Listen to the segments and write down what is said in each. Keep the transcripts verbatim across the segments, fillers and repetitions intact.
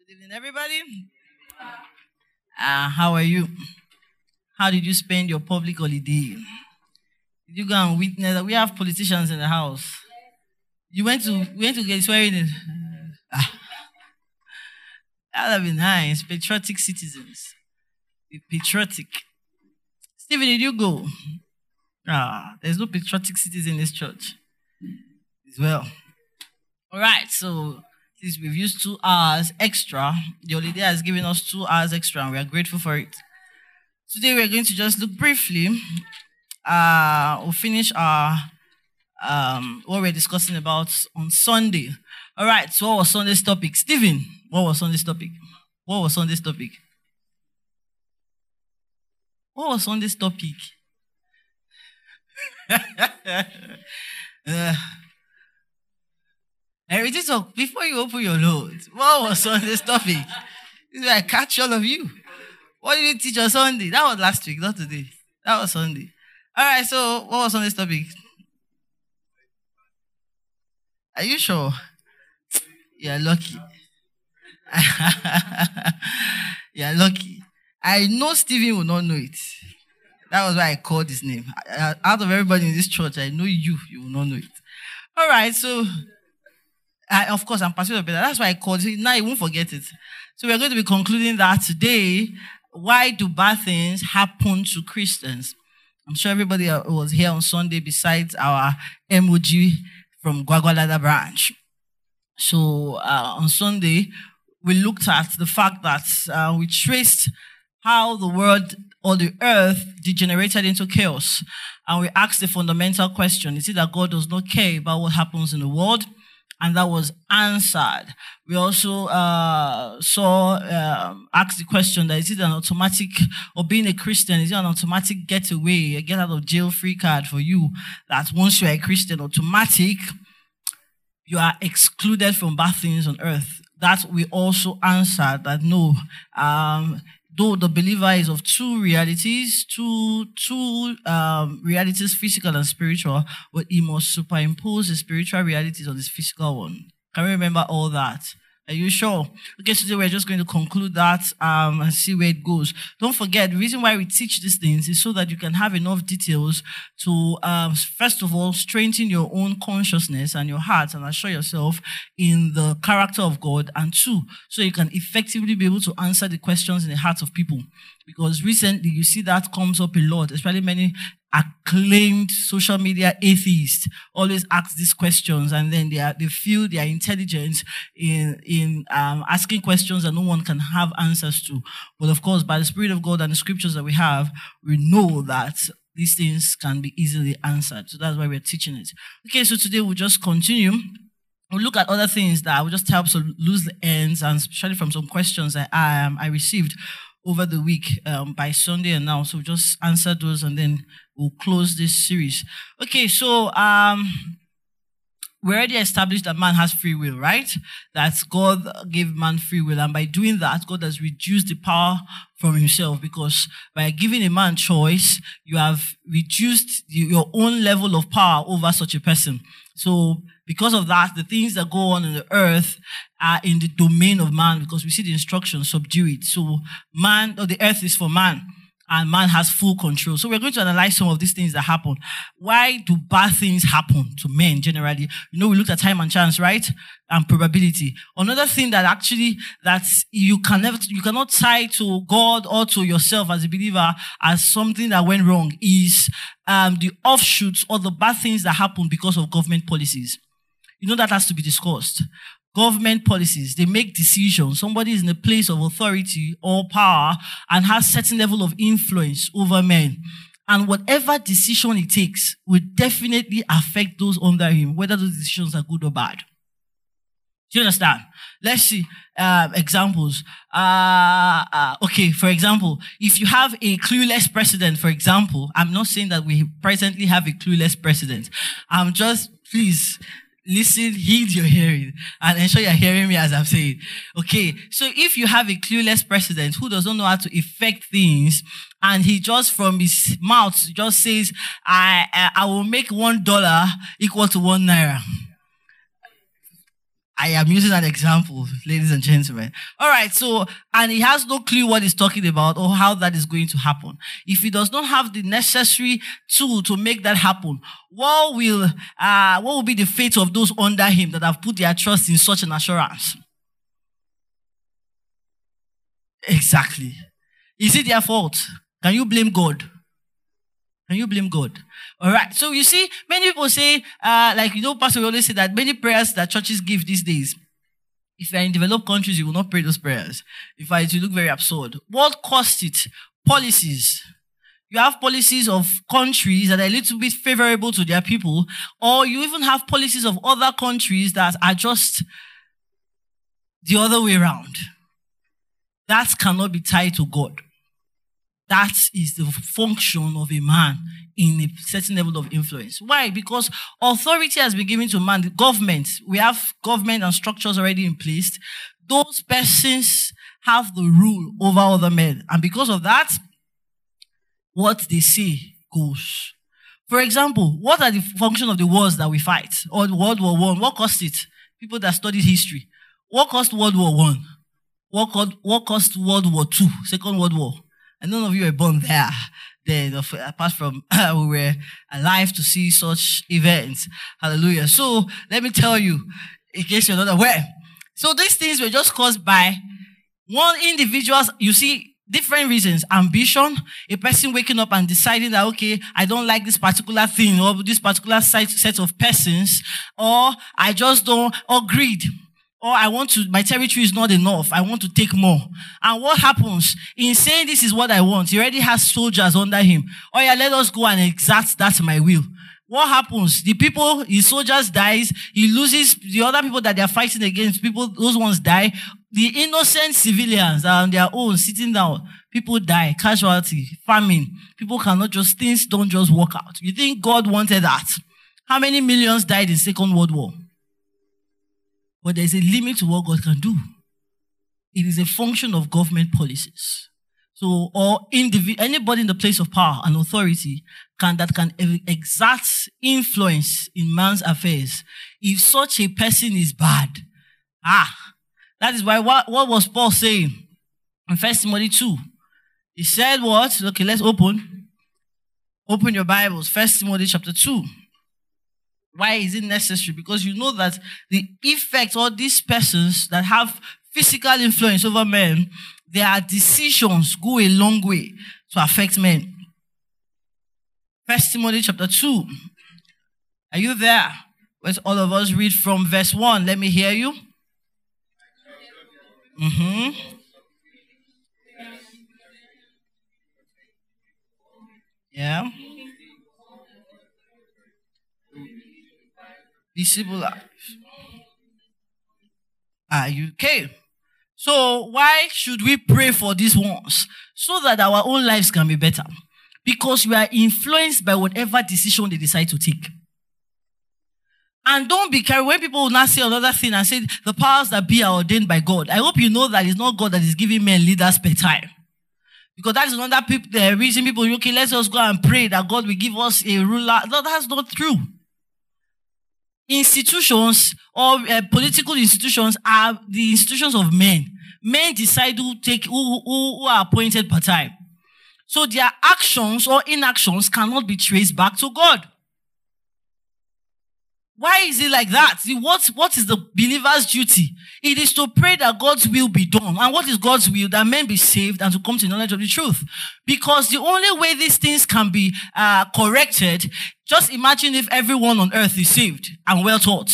Good evening, everybody. Uh, how are you? How did you spend your public holiday? Did you go and witness? We have politicians in the house. You went to went to get swearing in. Ah, that would have been nice. Patriotic citizens. Be patriotic. Stephen, did you go? Ah, there's no patriotic citizen in this church as well. All right, so since we've used two hours extra, the holiday has given us two hours extra, and we are grateful for it. Today we're going to just look briefly. Uh, we'll finish our um, what we're discussing about on Sunday. All right, so what was Sunday's topic? Stephen, what was Sunday's topic? What was Sunday's topic? What was Sunday's topic? uh, Everything talk before you open your notes. What was Sunday's topic? This is where I catch all of you. What did you teach on Sunday? That was last week, not today. That was Sunday. All right, so what was Sunday's topic? Are you sure? You're lucky. You're lucky. I know Stephen will not know it. That was why I called his name. Out of everybody in this church, I know you. You will not know it. All right, so I, of course, I'm passionate about that. That's why I called it. Now you won't forget it. So we're going to be concluding that today. Why do bad things happen to Christians? I'm sure everybody was here on Sunday besides our emoji from Gwagwalada branch. So uh, on Sunday, we looked at the fact that uh, we traced how the world or the earth degenerated into chaos. And we asked the fundamental question, is it that God does not care about what happens in the world? And that was answered. We also uh, saw, um, asked the question that is it an automatic, or being a Christian, is it an automatic getaway, a get out of jail free card for you, that once you are a Christian, automatic, you are excluded from bad things on earth? That we also answered that no, um, though the believer is of two realities, two, two um, realities, physical and spiritual, but he must superimpose the spiritual realities on his physical one. Can you remember all that? Are you sure? Okay, so today we're just going to conclude that um, and see where it goes. Don't forget, the reason why we teach these things is so that you can have enough details to, um, first of all, strengthen your own consciousness and your heart and assure yourself in the character of God. And two, so you can effectively be able to answer the questions in the hearts of people. Because recently, you see that comes up a lot, especially many acclaimed social media atheists always ask these questions, and then they are, they feel they are intelligent in in um, asking questions that no one can have answers to. But of course, by the Spirit of God and the scriptures that we have, we know that these things can be easily answered. So that's why we're teaching it. Okay, so today we'll just continue. We'll look at other things that will just help to lose the ends, and especially from some questions that I, um, I received over the week um, by Sunday and now. So we'll just answer those and then we'll close this series. Okay, so um, we already established that man has free will, right? That God gave man free will. And by doing that, God has reduced the power from himself, because by giving a man choice, you have reduced your own level of power over such a person. So because of that, the things that go on in the earth are in the domain of man, because we see the instructions, subdue it. So man, or the earth is for man, and man has full control. So we're going to analyze some of these things that happen. Why do bad things happen to men generally? You know, we looked at time and chance, right? And probability. Another thing that actually, that you can never, you cannot tie to God or to yourself as a believer as something that went wrong is um, the offshoots or the bad things that happen because of government policies. You know, that has to be discussed. Government policies, they make decisions. Somebody is in a place of authority or power and has certain level of influence over men. And whatever decision he takes will definitely affect those under him, whether those decisions are good or bad. Do you understand? Let's see uh, examples. Uh, uh, okay, for example, if you have a clueless president, for example, I'm not saying that we presently have a clueless president. I'm just, please, listen, heed your hearing, and ensure you're hearing me as I'm saying. Okay, so if you have a clueless president who doesn't know how to effect things, and he just from his mouth just says, I, I, I will make one dollar equal to one naira. I am using an example, ladies and gentlemen. All right, so, and he has no clue what he's talking about or how that is going to happen. If he does not have the necessary tool to make that happen, what will, uh, what will be the fate of those under him that have put their trust in such an assurance? Exactly. Is it their fault? Can you blame God? Can you blame God? All right. So you see, many people say, uh, like, you know, Pastor, we always say that many prayers that churches give these days, if you're in developed countries, you will not pray those prayers. In fact, it will look very absurd. What caused it? Policies. You have policies of countries that are a little bit favorable to their people, or you even have policies of other countries that are just the other way around. That cannot be tied to God. That is the function of a man in a certain level of influence. Why? Because authority has been given to man. The government, we have government and structures already in place. Those persons have the rule over other men. And because of that, what they say goes. For example, what are the function of the wars that we fight? Or World War One? What caused it? People that studied history. What caused World War One? What caused, what caused World War Two? Second World War? And none of you were born there, then, apart from we were alive to see such events. Hallelujah. So let me tell you, in case you're not aware. So these things were just caused by one individual. You see, different reasons. Ambition, a person waking up and deciding that, okay, I don't like this particular thing or this particular set of persons, or I just don't, or greed. Or I want to, my territory is not enough. I want to take more. And what happens? In saying this is what I want, he already has soldiers under him. Oh yeah, let us go and exact that's my will. What happens? The people, his soldiers dies. He loses the other people that they're fighting against. People, those ones die. The innocent civilians are on their own, sitting down. People die. Casualty. Famine. People cannot just, things don't just work out. You think God wanted that? How many millions died in Second World War? But there's a limit to what God can do. It is a function of government policies. So, or individ- anybody in the place of power and authority can that can exert influence in man's affairs. If such a person is bad, ah, that is why what, what was Paul saying in First Timothy two? He said what? Okay, let's open. Open your Bibles. First Timothy chapter two. Why is it necessary? Because you know that the effect of these persons that have physical influence over men, their decisions go a long way to affect men. First Timothy chapter two. Are you there? Let's all of us read from verse one. Let me hear you. Mm-hmm. Yeah. Visible life. Are you okay? So why should we pray for these ones? So that our own lives can be better. Because we are influenced by whatever decision they decide to take. And don't be carried when people will not say another thing and say the powers that be are ordained by God. I hope you know that it's not God that is giving men leaders per time. Because that is another people, the reason people, okay, let's just go and pray that God will give us a ruler. No, that's not true. Institutions or uh, political institutions are the institutions of men. Men decide who take who, who, who are appointed per time. So their actions or inactions cannot be traced back to God. Why is it like that? See, what, what is the believer's duty? It is to pray that God's will be done. And what is God's will? That men be saved and to come to the knowledge of the truth. Because the only way these things can be uh, corrected, just imagine if everyone on earth is saved and well taught.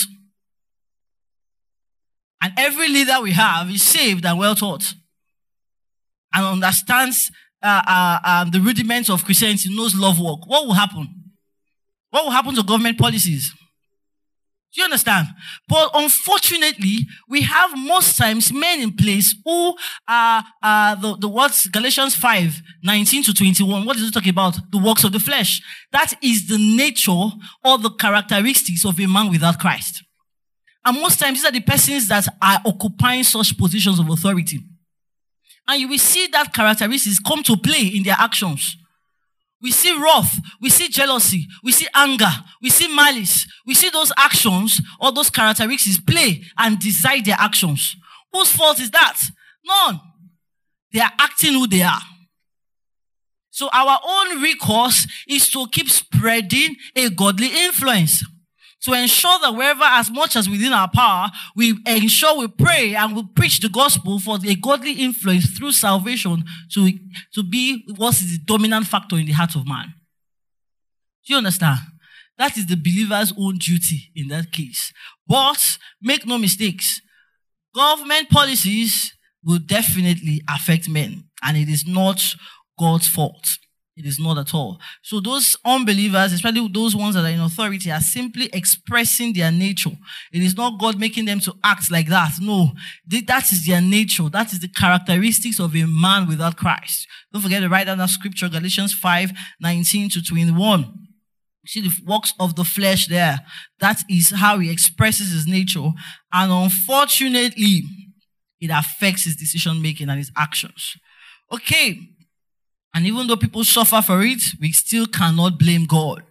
And every leader we have is saved and well taught. And understands uh, uh, um, the rudiments of Christianity, knows love work. What will happen? What will happen to government policies? Do you understand? But unfortunately, we have most times men in place who are uh, the, the words Galatians five, nineteen to twenty-one. What is it talking about? The works of the flesh. That is the nature or the characteristics of a man without Christ. And most times, these are the persons that are occupying such positions of authority. And you will see that characteristics come to play in their actions. we see wrath, we see jealousy, we see anger, we see malice, we see those actions or those characteristics play and decide their actions. Whose fault is that? None. They are acting who they are. So our own recourse is to keep spreading a godly influence. To ensure that wherever, as much as within our power, we ensure we pray and we preach the gospel for a godly influence through salvation to, to be what is the dominant factor in the heart of man. Do you understand? That is the believer's own duty in that case. But make no mistakes, government policies will definitely affect men, and it is not God's fault. It is not at all. So those unbelievers, especially those ones that are in authority, are simply expressing their nature. It is not God making them to act like that. No, that is their nature. That is the characteristics of a man without Christ. Don't forget to write down that scripture, Galatians five, nineteen to twenty-one. You see the works of the flesh there. That is how he expresses his nature. And unfortunately, it affects his decision making and his actions. Okay. And even though people suffer for it, we still cannot blame God.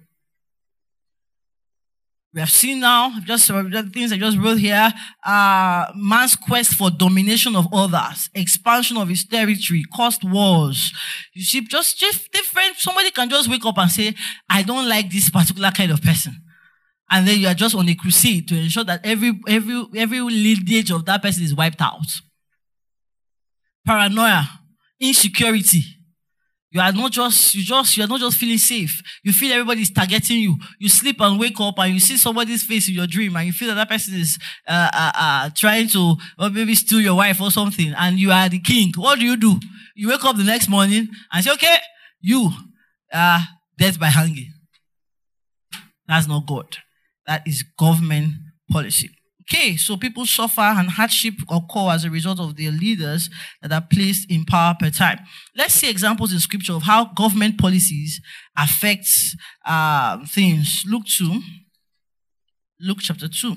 We have seen now, just the things I just wrote here, uh, man's quest for domination of others, expansion of his territory, caused wars. You see, just, just different, somebody can just wake up and say, I don't like this particular kind of person. And then you are just on a crusade to ensure that every, every, every lineage of that person is wiped out. Paranoia, insecurity. You are not just, you just, you are not just feeling safe. You feel everybody is targeting you. You sleep and wake up and you see somebody's face in your dream and you feel that that person is uh, uh, uh, trying to, or maybe steal your wife or something, and you are the king. What do you do? You wake up the next morning and say, okay, you are uh, death by hanging. That's not God. That is government policy. Okay, so people suffer and hardship occur as a result of their leaders that are placed in power per time. Let's see examples in scripture of how government policies affect uh, things. Luke two. Luke chapter two.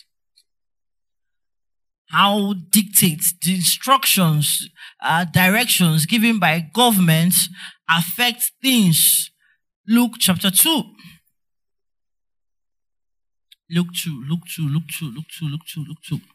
How dictates the instructions, uh, directions given by government affect things. Luke chapter two. Luke two, Luke two, Luke two, Luke two, Luke two, Luke two.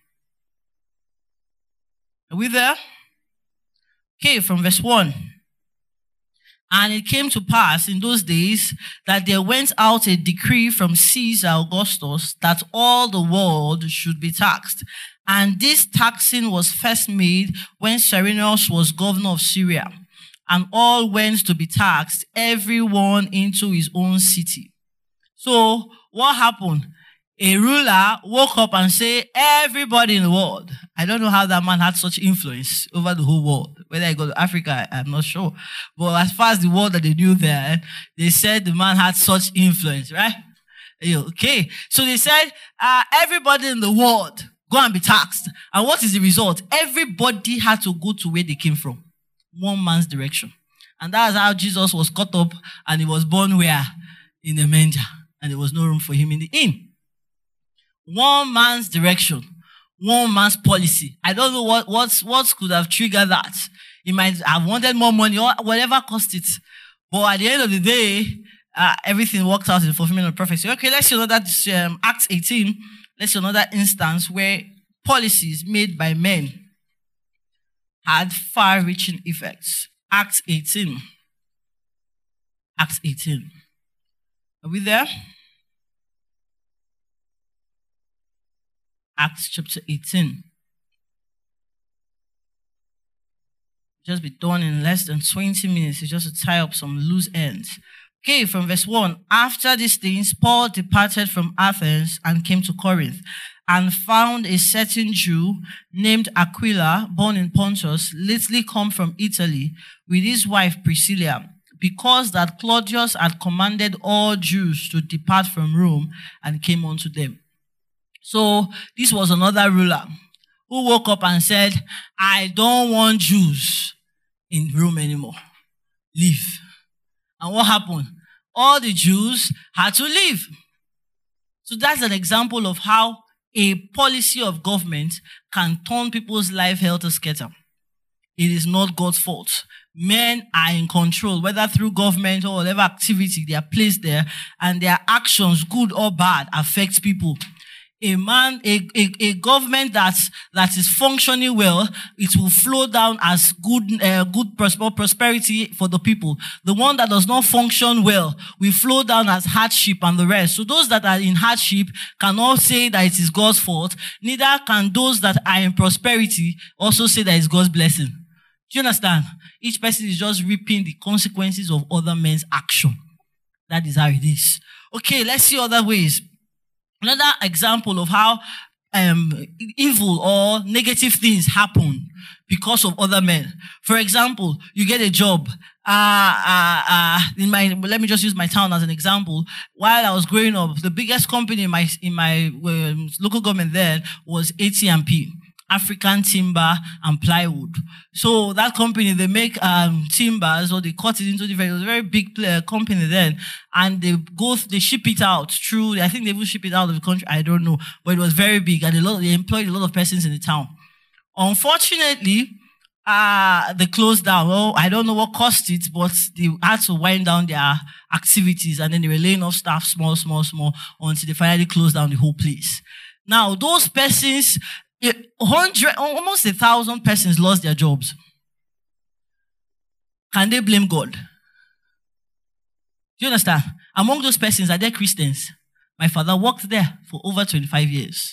Are we there? Okay, from verse one. And it came to pass in those days that there went out a decree from Caesar Augustus that all the world should be taxed. And this taxing was first made when Cyrenius was governor of Syria. And all went to be taxed, everyone into his own city. So, what happened? A ruler woke up and said, everybody in the world. I don't know how that man had such influence over the whole world. Whether I go to Africa, I'm not sure. But as far as the world that they knew there, they said the man had such influence, right? Okay. So they said, uh, everybody in the world, go and be taxed. And what is the result? Everybody had to go to where they came from. One man's direction. And that's how Jesus was caught up and he was born where? In a manger. And there was no room for him in the inn. One man's direction, one man's policy. I don't know what, what, what could have triggered that. He might have wanted more money or whatever cost it. But at the end of the day, uh, everything worked out in the fulfillment of prophecy. Okay, let's see another, um, Acts eighteen. Let's see another instance where policies made by men had far-reaching effects. Acts eighteen. Acts eighteen. Are we there? Acts chapter eighteen. Just be done in less than twenty minutes. It's just to tie up some loose ends. Okay, from verse one. After these things, Paul departed from Athens and came to Corinth, and found a certain Jew named Aquila, born in Pontus, lately come from Italy, with his wife Priscilla, because that Claudius had commanded all Jews to depart from Rome, and came unto them. So this was another ruler who woke up and said, I don't want Jews in Rome anymore. Leave. And what happened? All the Jews had to leave. So that's an example of how a policy of government can turn people's life helter-skelter. It is not God's fault. Men are in control, whether through government or whatever activity they are placed there, and their actions, good or bad, affect people. A man, a, a, a government that's, that is functioning well, it will flow down as good, uh, good prosper, prosperity for the people. The one that does not function well will flow down as hardship and the rest. So those that are in hardship cannot say that it is God's fault. Neither can those that are in prosperity also say that it's God's blessing. Do you understand? Each person is just reaping the consequences of other men's action. That is how it is. Okay, let's see other ways. Another example of how um, evil or negative things happen because of other men. For example, you get a job. Uh, uh, uh, in my, let me just use my town as an example. While I was growing up, the biggest company in my in my um, local government then was A T and P. African Timber and Plywood. So that company, they make um, timbers, or they cut it into different, it was a very big uh, company then, and they go, they ship it out through, I think they will ship it out of the country, I don't know, but it was very big, and a lot, they employed a lot of persons in the town. Unfortunately, uh, they closed down. Well, I don't know what caused it, but they had to wind down their activities, and then they were laying off staff small, small, small, until they finally closed down the whole place. Now, those persons, A hundred, almost a thousand persons lost their jobs. Can they blame God? Do you understand? Among those persons, are there Christians? My father worked there for over twenty-five years.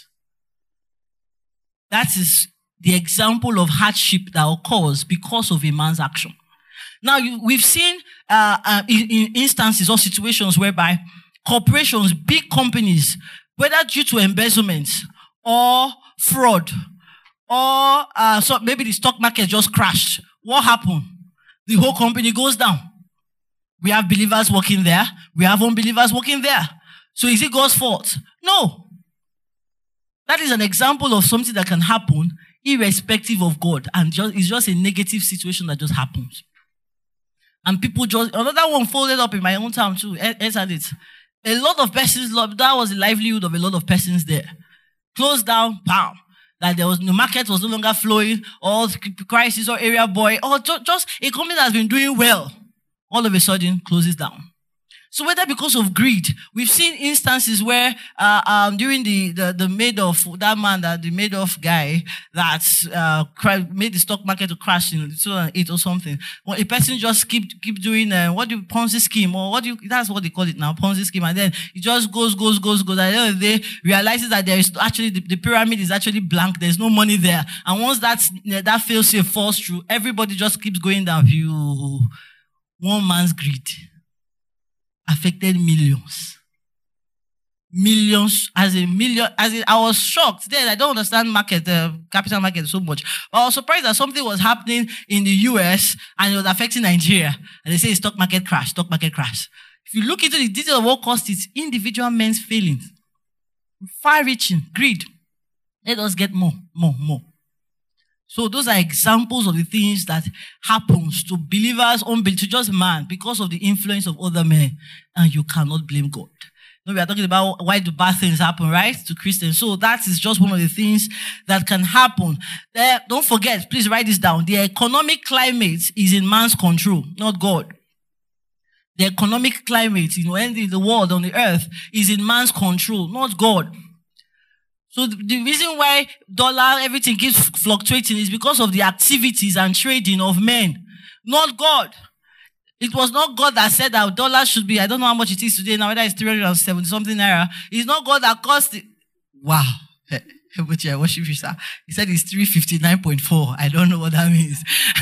That is the example of hardship that occurs because of a man's action. Now, you, we've seen uh, uh, in, in instances or situations whereby corporations, big companies, whether due to embezzlement or fraud, or uh, so maybe the stock market just crashed. What happened? The whole company goes down. We have believers working there. We have unbelievers working there. So is it God's fault? No. That is an example of something that can happen irrespective of God. And just, it's just a negative situation that just happens. And people just, another one folded up in my own town too. Answered it. A lot of persons, that was the livelihood of a lot of persons there. Closed down, bam. That there was the market was no longer flowing, or crisis or area boy, or just, just a company that's been doing well, all of a sudden closes down. So whether because of greed, we've seen instances where uh, um, during the, the, the Madoff, that man, that the Madoff guy that uh, made the stock market to crash in two thousand eight or something, well, a person just keep keep doing, uh, what do you, Ponzi scheme, or what do you, that's what they call it now, Ponzi scheme, and then it just goes, goes, goes, goes, at the end of the day, realizes that there is actually, the, the pyramid is actually blank, there's no money there, and once that, that fail-safe falls through, everybody just keeps going down. Phew. One man's greed affected millions. Millions, as a million, as in, I was shocked. Then I don't understand market, uh, capital market so much. But I was surprised that something was happening in the U S and it was affecting Nigeria. And they say stock market crash, stock market crash. If you look into the detail of what caused it, individual men's failings, far-reaching, greed. Let us get more, more, more. So those are examples of the things that happens to believers, unbelievers, to just man, because of the influence of other men. And you cannot blame God. No, we are talking about why do bad things happen, right? To Christians. So that is just one of the things that can happen. Uh, don't forget, please write this down. The economic climate is in man's control, not God. The economic climate, you know, in the world, on the earth, is in man's control, not God. So the reason why dollar, everything keeps fluctuating is because of the activities and trading of men, not God. It was not God that said that dollar should be, I don't know how much it is today now, whether it's three hundred seventy something naira. It's not God that caused it. Wow. But I worship you, sir. He said it's three fifty-nine point four. I don't know what that means.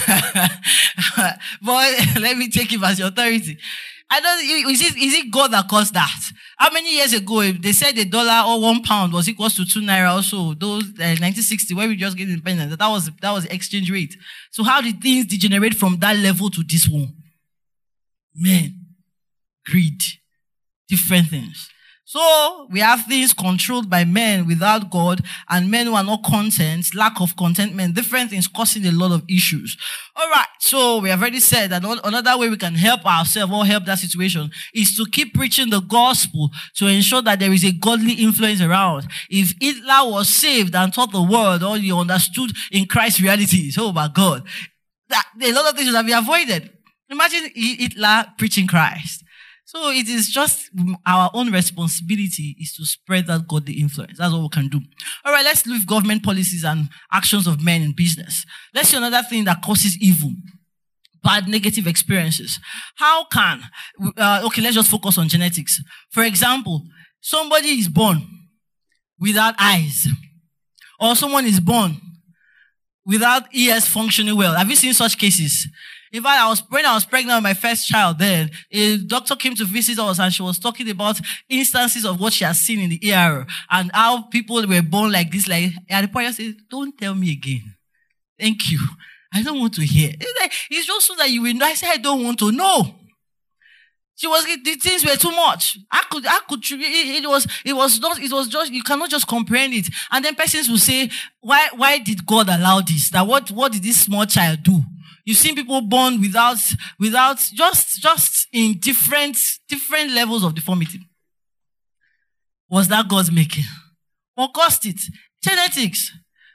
But let me take him as your authority. I don't, is it, is it God that caused that? How many years ago, if they said a dollar or one pound was equal to two naira also, those, uh, nineteen sixty, where we just get independence, that was, that was the exchange rate. So how did things degenerate from that level to this one? Men, greed, different things. So we have things controlled by men without God, and men who are not content, lack of contentment, different things causing a lot of issues. All right, so we have already said that another way we can help ourselves or help that situation is to keep preaching the gospel to ensure that there is a godly influence around. If Hitler was saved and taught the word, or he understood in Christ's realities, oh my God, that a lot of things would have been avoided. Imagine Hitler preaching Christ. So it is just our own responsibility is to spread that godly influence. That's what we can do. All right, let's leave government policies and actions of men in business. Let's see another thing that causes evil. Bad negative experiences. How can, uh, okay, let's just focus on genetics. For example, somebody is born without eyes. Or someone is born without ears functioning well. Have you seen such cases? In fact, I was, when I was pregnant with my first child then, a doctor came to visit us and she was talking about instances of what she has seen in the E R and how people were born like this. Like, and the point said, don't tell me again. Thank you. I don't want to hear. It's, like, it's just so that you will know. I said, I don't want to know. She was, the things were too much. I could, I could, it, it was, it was not, it was just, you cannot just comprehend it. And then persons will say, why, why did God allow this? That what, what did this small child do? You've seen people born without, without, just, just in different, different levels of deformity. Was that God's making? What caused it? Genetics.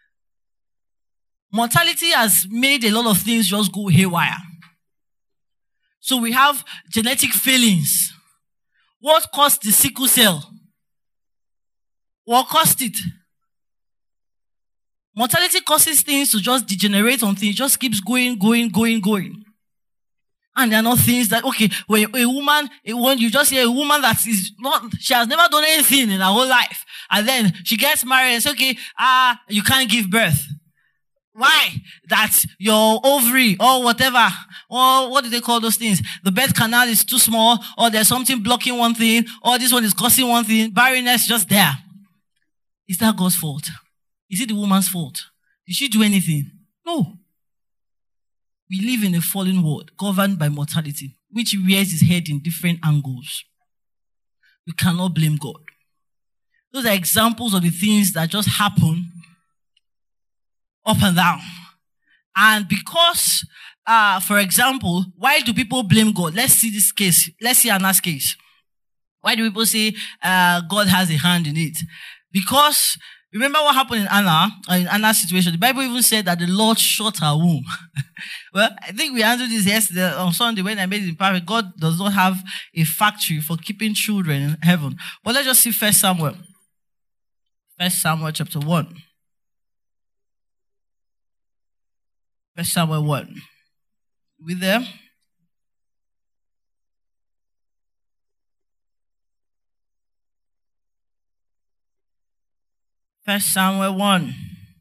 Mortality has made a lot of things just go haywire. So we have genetic failings. What caused the sickle cell? What caused it? Mortality causes things to just degenerate on things. It just keeps going, going, going, going. And there are not things that, okay, when a woman, when you just hear a woman that is not, she has never done anything in her whole life. And then she gets married and says, okay, ah, you can't give birth. Why? That your ovary or whatever, or what do they call those things? The birth canal is too small, or there's something blocking one thing, or this one is causing one thing. Barrenness just there. Is that God's fault? Is it the woman's fault? Did she do anything? No. We live in a fallen world governed by mortality, which rears its head in different angles. We cannot blame God. Those are examples of the things that just happen up and down. And because, uh, for example, why do people blame God? Let's see this case. Let's see Anna's case. Why do people say uh, God has a hand in it? Because remember what happened in Anna, in Anna's situation? The Bible even said that the Lord shut her womb. Well, I think we answered this yesterday on Sunday when I made it in private. God does not have a factory for keeping children in heaven. But let's just see First Samuel. First Samuel chapter one. First Samuel one. We there? First Samuel one.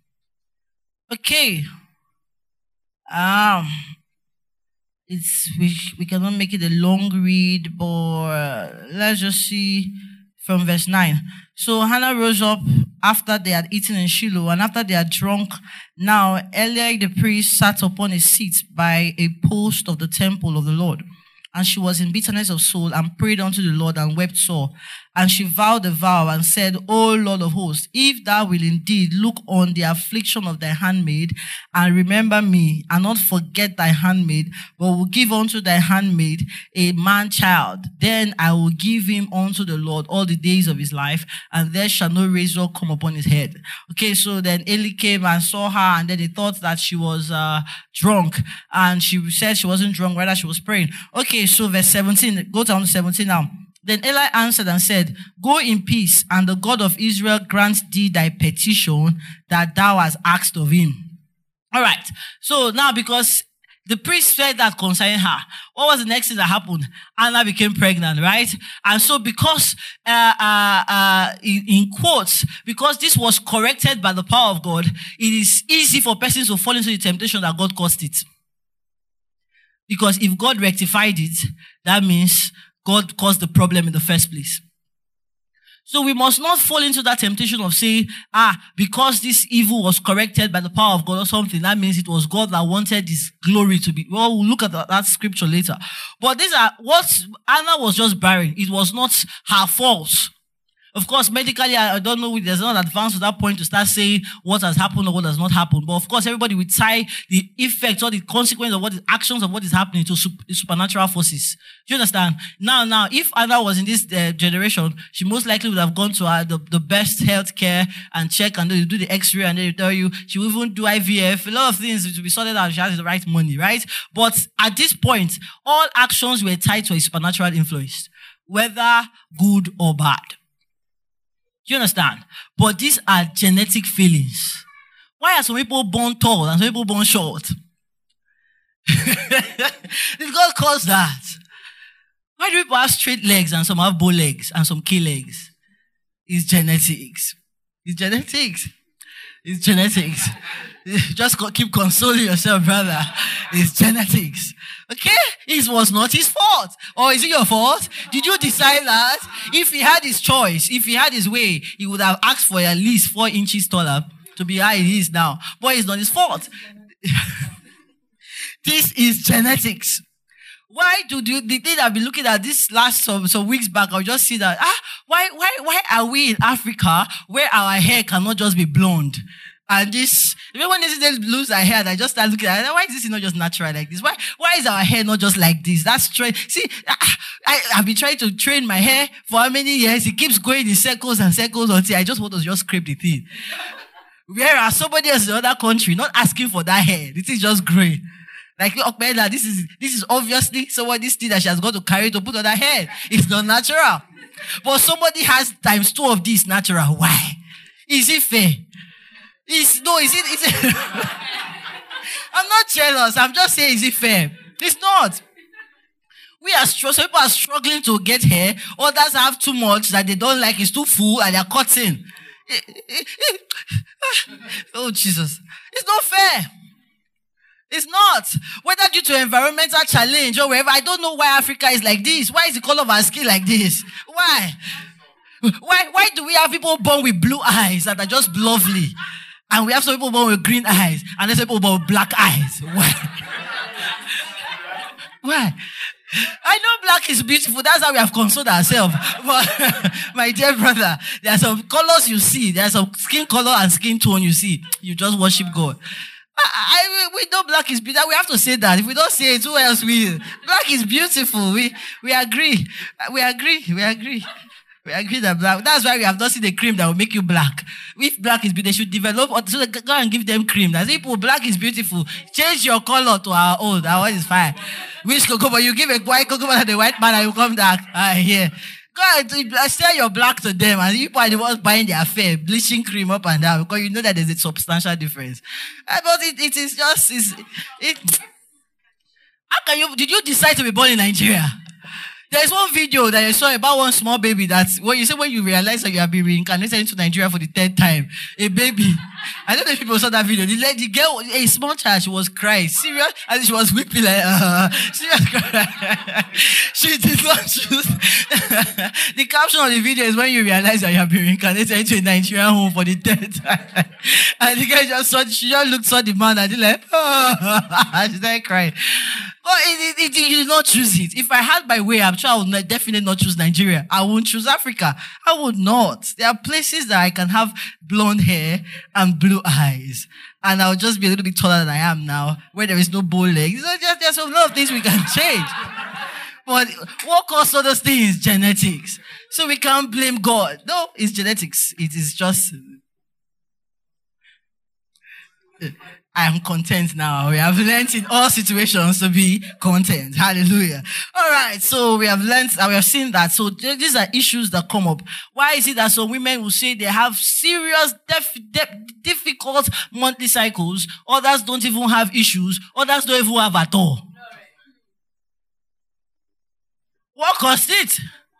Okay. Um, it's we we cannot make it a long read, but let's just see from verse nine. So Hannah rose up after they had eaten in Shiloh, and after they had drunk. Now Eli the priest sat upon a seat by a post of the temple of the Lord. And she was in bitterness of soul and prayed unto the Lord and wept sore. And she vowed a vow and said, O Lord of hosts, if thou will indeed look on the affliction of thy handmaid and remember me and not forget thy handmaid, but will give unto thy handmaid a man child, then I will give him unto the Lord all the days of his life, and there shall no razor come upon his head. Okay, so then Eli came and saw her, and then he thought that she was uh, drunk. And she said she wasn't drunk, rather she was praying. Okay, so verse seventeen, go down to seventeen now. Then Eli answered and said, Go in peace, and the God of Israel grant thee thy petition that thou hast asked of him. All right. So now, because the priest said that concerning her, what was the next thing that happened? Anna became pregnant, right? And so because, uh, uh, uh, in, in quotes, because this was corrected by the power of God, it is easy for persons to fall into the temptation that God caused it. Because if God rectified it, that means God caused the problem in the first place. So we must not fall into that temptation of saying, ah, because this evil was corrected by the power of God or something, that means it was God that wanted this glory to be. Well, we'll look at that, that scripture later. But these are what Anna was just barren. It was not her fault. Of course, medically, I, I don't know, there's not advanced to that point to start saying what has happened or what has not happened. But of course, everybody will tie the effects or the consequence of what the actions of what is happening to super, supernatural forces. Do you understand? Now, now, if Anna was in this uh, generation, she most likely would have gone to uh, the, the best healthcare and check, and then you do the X-ray, and then you tell you she will even do I V F. A lot of things to be sorted out. She has the right money, right? But at this point, all actions were tied to a supernatural influence, whether good or bad. Do you understand? But these are genetic feelings. Why are some people born tall and some people born short? Did God cause that? Why do people have straight legs and some have bow legs and some key legs? It's genetics. It's genetics. It's genetics. Just keep consoling yourself, brother. It's genetics. Okay? It was not his fault. Or is it your fault? Did you decide that? If he had his choice, if he had his way, he would have asked for at least four inches taller to be how he is now. But it's not his fault. This is genetics. Why do you, the thing I've been looking at this last some, some weeks back, I'll just see that, ah, why, why, why are we in Africa where our hair cannot just be blonde? And this, when they lose their hair, I just start looking at it. Why is this not just natural like this? Why, why is our hair not just like this? That's true. See, I, I, I've been trying to train my hair for how many years? It keeps going in circles and circles until I just want to just scrape the thing. Whereas somebody else in another country not asking for that hair, the thing is just growing. Like, Okbela, this is, this is obviously somebody's thing that she has got to carry to put on her head. It's not natural. But somebody has times two of this natural. Why? Is it fair? Is, no, is it, is it? I'm not jealous. I'm just saying, is it fair? It's not. We are, some people are struggling to get hair. Others have too much that they don't like. It's too full and they're cutting. Oh, Jesus. It's not fair. It's not. Whether due to environmental challenge or wherever, I don't know why Africa is like this. Why is the color of our skin like this? Why? Why, why do we have people born with blue eyes that are just lovely? And we have some people born with green eyes, and there's people born with black eyes. Why? Why? I know black is beautiful. That's how we have consoled ourselves. But my dear brother, there are some colors you see. There are some skin color and skin tone you see. You just worship God. I, I, we know black is beautiful. We have to say that. If we don't say it, who else will? Black is beautiful. We we agree. We agree. We agree. We agree that black. That's why we have not seen the cream that will make you black. If black is beautiful, they should develop. So they go and give them cream. That's people. Black is beautiful. Change your color to our own. Our own is fine. Which cocoa? You give a white cocoa to the white man, and you come back. Ah, here. Go and sell your black to them, and you are the ones buying their fair bleaching cream up and down because you know that there's a substantial difference. Uh, but it, it is just it's, it. How can you? Did you decide to be born in Nigeria? There's one video that I saw about one small baby that when you say when you realize that you have been reincarnated into Nigeria for the third time, a baby. I don't know if people saw that video. The lady, the girl, a small child, she was crying, serious, and she was weeping like, uh, serious crying. She did not choose. The caption of the video is when you realize that you have been reincarnated into a Nigerian home for the third time, and the girl just saw, she just looked saw the man and she like, oh, she started crying. But it, it, it, you did not choose it. If I had my way, I'm sure I would not, definitely not choose Nigeria. I wouldn't choose Africa. I would not. There are places that I can have blonde hair and blue eyes. And I'll just be a little bit taller than I am now, where there is no bow legs. So just, there's a lot of things we can change. But what caused all those things? Genetics. So we can't blame God. No, it's genetics. It is just... I am content now. We have learned in all situations to be content. Hallelujah. All right. So we have learned, we have seen that. So these are issues that come up. Why is it that some women will say they have serious, def, def, difficult monthly cycles? Others don't even have issues. Others don't even have at all. What caused it?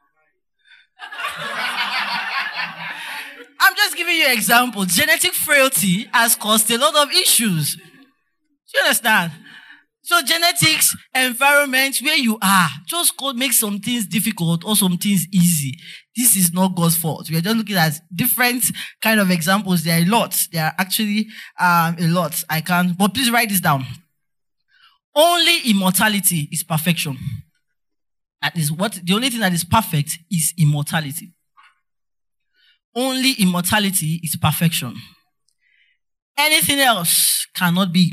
I'm just giving you an example. Genetic frailty has caused a lot of issues. Do you understand? So genetics, environment, where you are, just could make some things difficult or some things easy. This is not God's fault. We are just looking at different kind of examples. There are a lot. There are actually um, a lot. I can't, but please write this down. Only immortality is perfection. That is what, the only thing that is perfect is immortality. only immortality is perfection. Anything else cannot be.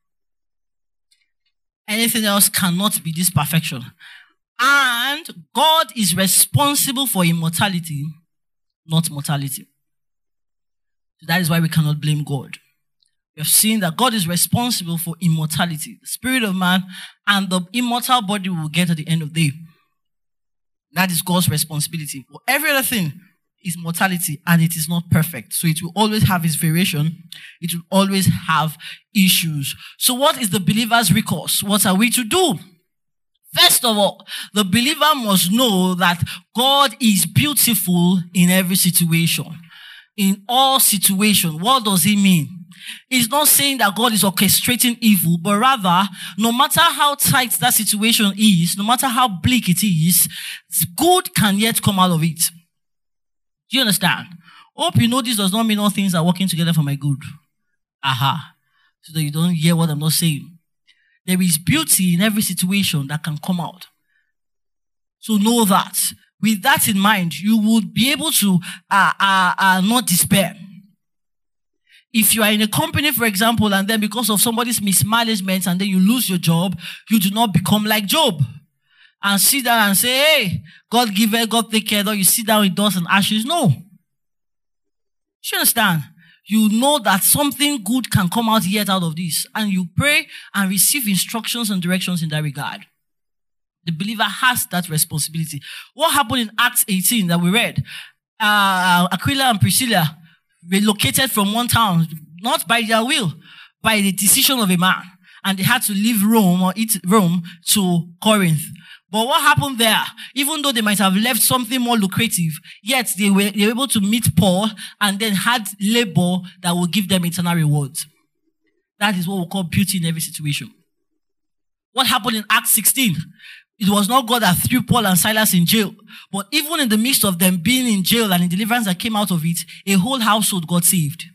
Anything else cannot be this perfection. And God is responsible for immortality, not mortality. So that is why we cannot blame God. We have seen that God is responsible for immortality, the spirit of man, and the immortal body we will get at the end of the day. That is God's responsibility. For every other thing is mortality, and it is not perfect. So it will always have its variation. It will always have issues. So what is the believer's recourse? What are we to do? First of all, the believer must know that God is beautiful in every situation. In all situations. What does it mean? It's not saying that God is orchestrating evil, but rather, no matter how tight that situation is, no matter how bleak it is, good can yet come out of it. Do you understand? Hope you know this does not mean all things are working together for my good. Aha. So that you don't hear what I'm not saying. There is beauty in every situation that can come out. So know that. With that in mind, you would be able to uh, uh, uh, not despair. If you are in a company, for example, and then because of somebody's mismanagement and then you lose your job, you do not become like Job and sit down and say, hey, God give it, God take care, or you sit down in dust and ashes. No. You understand? You know that something good can come out yet out of this, and you pray and receive instructions and directions in that regard. The believer has that responsibility. What happened in Acts eighteen that we read? Uh, Aquila and Priscilla relocated from one town, not by their will, by the decision of a man. And they had to leave Rome or eat Rome to Corinth. But what happened there? Even though they might have left something more lucrative, yet they were, they were able to meet Paul and then had labor that will give them eternal rewards. That is what we call beauty in every situation. What happened in Acts sixteen? It was not God that threw Paul and Silas in jail. But even in the midst of them being in jail and in deliverance that came out of it, a whole household got saved.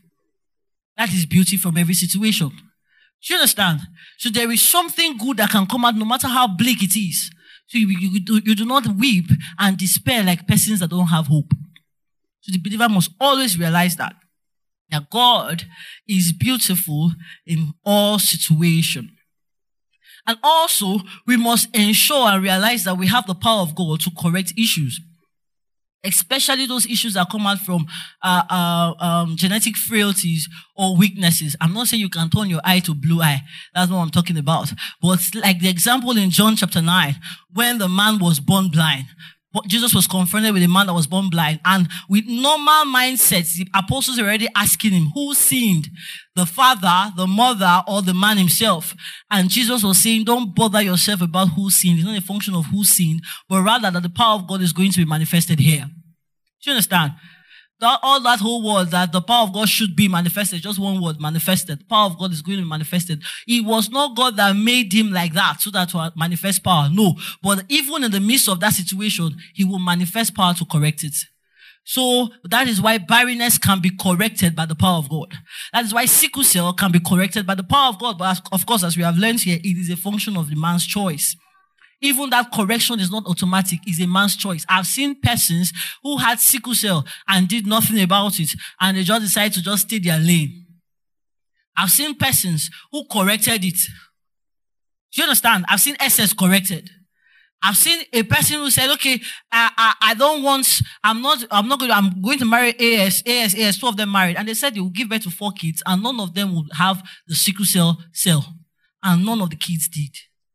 That is beauty from every situation. Do you understand? So there is something good that can come out no matter how bleak it is. So you, you, do, you do not weep and despair like persons that don't have hope. So the believer must always realize that. That God is beautiful in all situations. And also, we must ensure and realize that we have the power of God to correct issues. Especially those issues that come out from uh, uh, um, genetic frailties or weaknesses. I'm not saying you can turn your eye to blue eye. That's what I'm talking about. But like the example in John chapter nine, when the man was born blind. But Jesus was confronted with a man that was born blind. And with normal mindsets, the apostles were already asking him, who sinned? The father, the mother, or the man himself? And Jesus was saying, don't bother yourself about who sinned. It's not a function of who sinned, but rather that the power of God is going to be manifested here. Do you understand? That, all that whole word that the power of God should be manifested, just one word, manifested. The power of God is going to be manifested. It was not God that made him like that so that to manifest power. No. But even in the midst of that situation, he will manifest power to correct it. So that is why barrenness can be corrected by the power of God. That is why sickle cell can be corrected by the power of God. But as, of course, as we have learned here, it is a function of the man's choice. Even that correction is not automatic, it's a man's choice. I've seen persons who had sickle cell and did nothing about it, and they just decided to just stay their lane. I've seen persons who corrected it. Do you understand? I've seen S S corrected. I've seen a person who said, okay, I, I, I don't want, I'm not, I'm not going to, I'm going to marry A S, A S, A S, two of them married. And they said they will give birth to four kids, and none of them would have the sickle cell cell. And none of the kids did.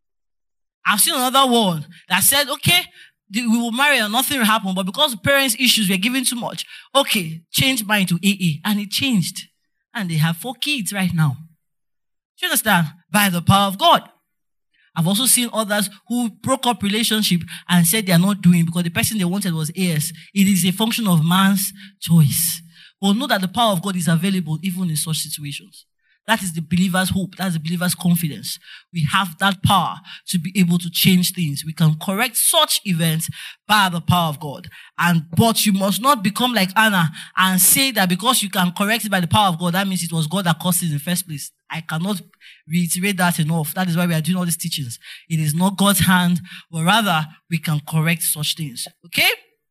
I've seen another one that said, okay, we will marry and nothing will happen, but because the parents' issues were giving too much, okay, change mine to A A. And it changed. And they have four kids right now. Do you understand? By the power of God. I've also seen others who broke up relationship and said they are not doing because the person they wanted was A S. It is a function of man's choice. But know that the power of God is available even in such situations. That is the believer's hope. That's the believer's confidence. We have that power to be able to change things. We can correct such events by the power of God. And but you must not become like Anna and say that because you can correct it by the power of God, that means it was God that caused it in the first place. I cannot reiterate that enough. That is why we are doing all these teachings. It is not God's hand, but rather we can correct such things. Okay?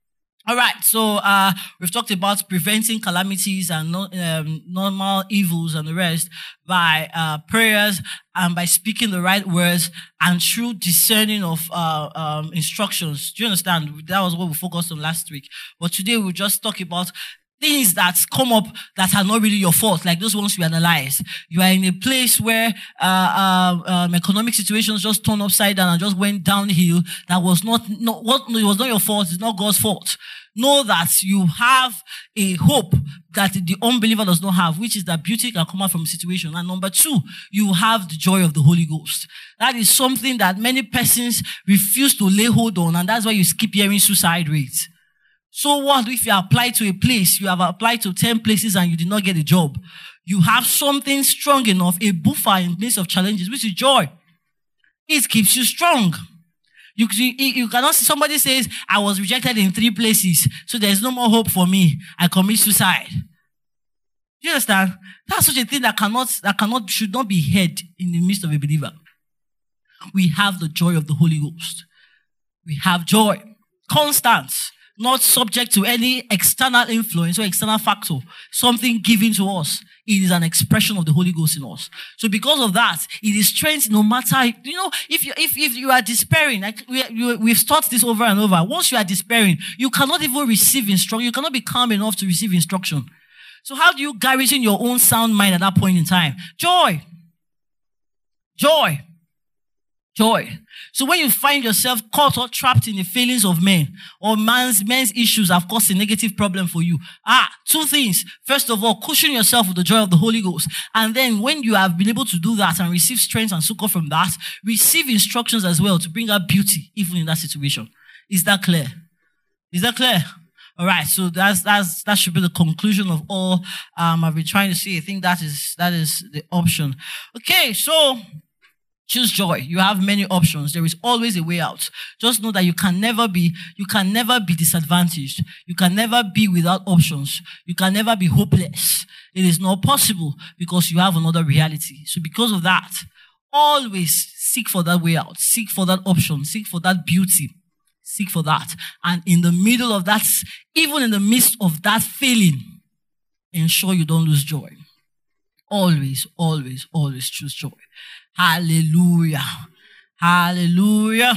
All right, so uh, we've talked about preventing calamities and no, um, normal evils and the rest by uh, prayers and by speaking the right words and through discerning of uh, um, instructions. Do you understand? That was what we focused on last week. But today we'll just talk about things that come up that are not really your fault, like those ones we analyze. You are in a place where uh, uh, um, economic situations just turned upside down and just went downhill. That was not, not what it was not your fault. It's not God's fault. Know that you have a hope that the unbeliever does not have, which is that beauty can come out from a situation. And number two, you have the joy of the Holy Ghost. That is something that many persons refuse to lay hold on, and that's why you keep hearing suicide rates. So what if you apply to a place, you have applied to ten places and you did not get a job? You have something strong enough, a buffer in place of challenges, which is joy. It keeps you strong. You, you, you cannot see somebody says, I was rejected in three places, so there's no more hope for me. I commit suicide. Do you understand? That's such a thing that cannot, that cannot, should not be heard in the midst of a believer. We have the joy of the Holy Ghost. We have joy. Constant. Not subject to any external influence or external factor, something given to us. It is an expression of the Holy Ghost in us. So because of that, it is strength no matter, you know, if you, if, if you are despairing, like we, you, we've taught this over and over. Once you are despairing, you cannot even receive instruction. You cannot be calm enough to receive instruction. So how do you garrison your own sound mind at that point in time? Joy. Joy. Joy. So when you find yourself caught or trapped in the feelings of men, or man's men's issues have caused a negative problem for you. Ah, two things. First of all, cushion yourself with the joy of the Holy Ghost. And then when you have been able to do that and receive strength and succor from that, receive instructions as well to bring out beauty even in that situation. Is that clear? Is that clear? All right. So that's, that's, that should be the conclusion of all, um, I've been trying to say. I think that is, that is the option. Okay. So, choose joy. You have many options. There is always a way out. Just know that you can never be, you can never be disadvantaged. You can never be without options. You can never be hopeless. It is not possible because you have another reality. So because of that, always seek for that way out. Seek for that option. Seek for that beauty. Seek for that. And in the middle of that, even in the midst of that failing, ensure you don't lose joy. Always, always, always choose joy. Hallelujah. Hallelujah.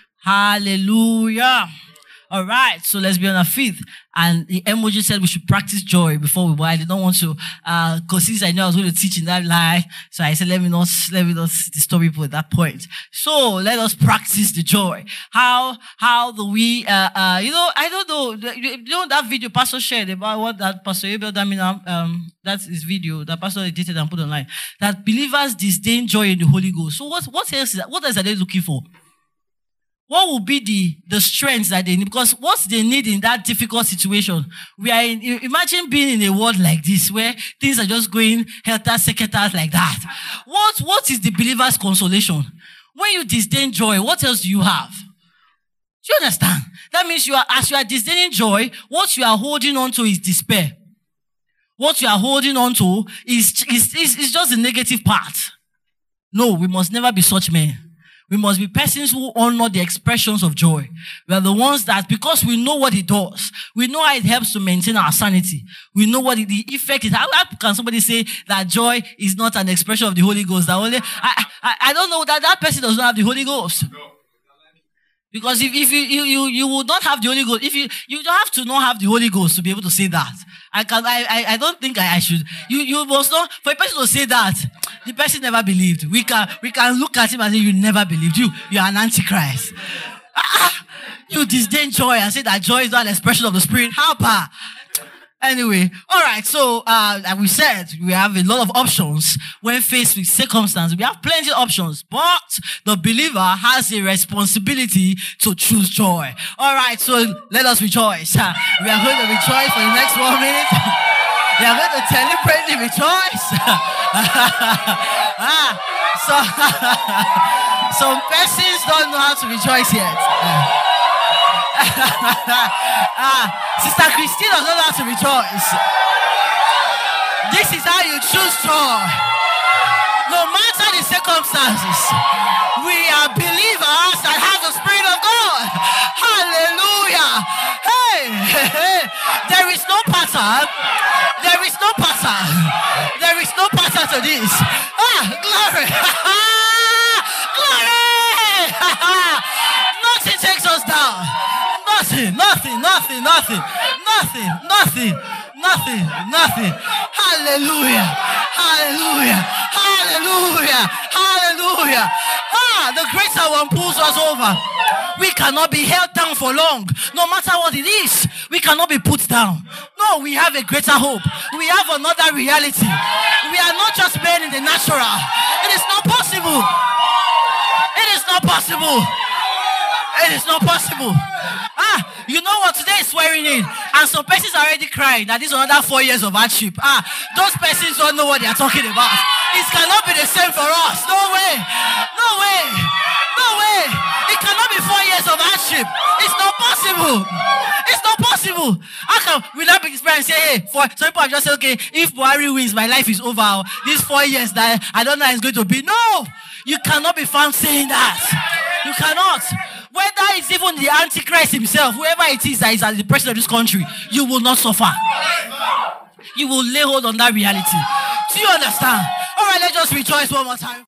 Hallelujah. All right. So let's be on our feet. And the emoji said we should practice joy before we go. I did not want to, uh, cause since I know I was going to teach in that lie. So I said, let me not, let me not disturb people at that point. So let us practice the joy. How, how do we, uh, uh, you know, I don't know, you know that video Pastor shared about what that Pastor Abel Damina, um, that's his video that Pastor edited and put online. That believers disdain joy in the Holy Ghost. So what, what else is that? What else are they looking for? What will be the, the strengths that they need? Because what they need in that difficult situation, we are in, imagine being in a world like this where things are just going helter-skelter like that. What, what is the believer's consolation? When you disdain joy, what else do you have? Do you understand? That means you are, as you are disdaining joy, what you are holding on to is despair. What you are holding on to is, is, is, is just the negative part. No, we must never be such men. We must be persons who honor the expressions of joy. We are the ones that, because we know what it does, we know how it helps to maintain our sanity. We know what it, the effect is. How, how can somebody say that joy is not an expression of the Holy Ghost? That only, I, I, I don't know that that person does not have the Holy Ghost. No. Because if, if you, you, you, you would not have the Holy Ghost, if you, you don't have to not have the Holy Ghost to be able to say that. I can, I, I, I don't think I, I should. You, you must not, for a person to say that, the person never believed. We can, we can look at him and say, you never believed. You, you are an antichrist. Ah, you disdain joy and say that joy is not an expression of the Spirit. How about? Anyway, all right. So, uh, like we said, we have a lot of options when faced with circumstances. We have plenty of options, but the believer has a responsibility to choose joy. All right. So let us rejoice. Uh, we are going to rejoice for the next one minute. We are going to deliberately rejoice. ah, so, some persons don't know how to rejoice yet. Uh, ah, Sister Christine does not know how to rejoice. This is how you choose joy. No matter the circumstances, we are believers that have the Spirit of God. Hallelujah. Hey. There is no passer. There is no passer to this. Ah, glory. Glory. Nothing takes us down. Nothing, nothing, nothing, nothing, nothing, nothing, nothing, nothing. Hallelujah. Hallelujah. Hallelujah. Hallelujah. Ah, the greater one pulls us over. We cannot be held down for long. No matter what it is, we cannot be put down. No, we have a greater hope. We have another reality. We are not just men in the natural. It is not possible. It is not possible. It is not possible. Ah, you know what? Today is swearing in. And some persons are already crying that this is another four years of hardship. Ah, those persons don't know what they are talking about. It cannot be the same for us. No way. No way. No way. It cannot be four years of hardship. It's not possible. It's not possible. How come we not be experiencing, say, hey, for some people have just said, okay, if Buhari wins, my life is over. These four years that I don't know how it's going to be. No. You cannot be found saying that. You cannot. Whether it's even the Antichrist himself, whoever it is that is at the president of this country, you will not suffer. You will lay hold on that reality. Do you understand? All right, let's just rejoice one more time.